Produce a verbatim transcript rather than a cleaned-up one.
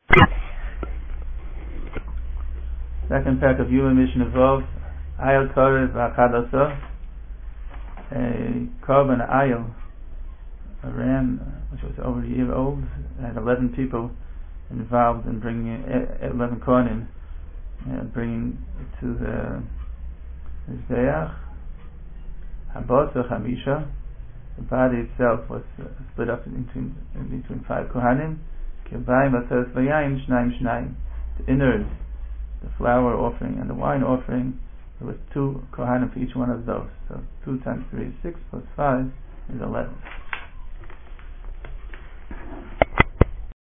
Second pack of Yuma Mishnah Vov, Ayel Korev V'Achadasa, a korban Ayel, a ram which was over a year old, had eleven people involved in bringing it, eleven kohanim, uh, bringing it to the Mizbeach. Habasa Chamisha, the body itself was uh, split up in between, in between five kohanim. Kibayim Ateres V'Yayin Shnaim Shnaim, the innards, the flour offering and the wine offering, there was two kohanim for each one of those. So two times three is six, plus five is eleven.